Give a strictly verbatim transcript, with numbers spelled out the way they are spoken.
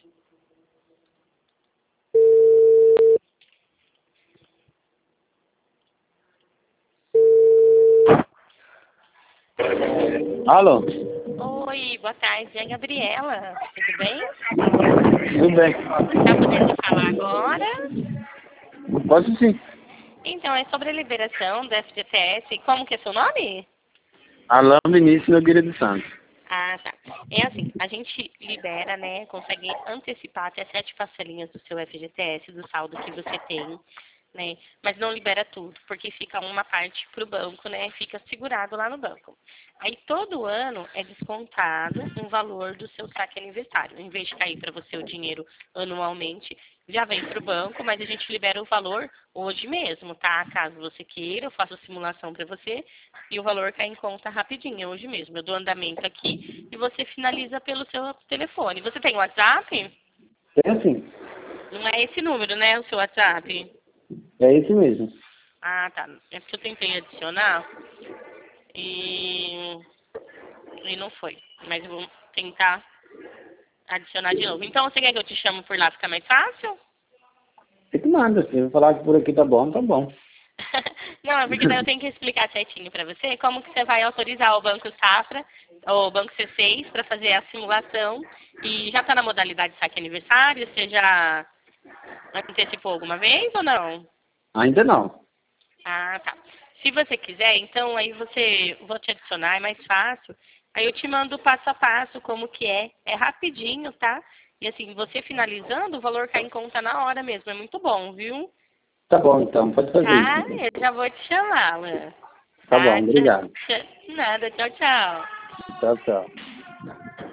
Alô? Oi, boa tarde, é a Gabriela, tudo bem? Tudo bem. Tá podendo falar agora? Posso sim. Então, é sobre a liberação do F G T S. Como que é seu nome? Alain Vinícius Nogueira dos Santos. Ah, tá. É assim, a gente libera, né, consegue antecipar até sete parcelinhas do seu F G T S, do saldo que você tem, né, mas não libera tudo, porque fica uma parte para o banco, né, fica segurado lá no banco. Aí todo ano é descontado um valor do seu saque aniversário. Em vez de cair para você o dinheiro anualmente, já vem para o banco, mas a gente libera o valor hoje mesmo, tá? Caso você queira, eu faço a simulação para você e o valor cai em conta rapidinho, hoje mesmo. Eu dou andamento aqui e você finaliza pelo seu telefone. Você tem WhatsApp? Tem sim. Não é esse número, né, o seu WhatsApp? É esse mesmo. Ah, tá. É porque eu tentei adicionar e, e não foi. Mas eu vou tentar adicionar de novo. Então, você quer que eu te chamo por lá, fica mais fácil? Você que manda. Se eu falar que por aqui tá bom, tá bom. Não, é porque daí eu tenho que explicar certinho para você como que você vai autorizar o Banco Safra, ou o Banco C seis, para fazer a simulação. E já está na modalidade saque aniversário? Você já antecipou alguma vez ou não? Ainda não. Ah, tá. Se você quiser, então aí você, vou te adicionar, é mais fácil. Aí eu te mando passo a passo como que é. É rapidinho, tá? E assim, você finalizando, o valor cai em conta na hora mesmo. É muito bom, viu? Tá bom então, pode fazer Tá? isso. Eu já vou te chamar, Alan. Tá bom, Tá? obrigado. Tchau- tchau- Nada. Tchau, tchau. Tchau, tchau.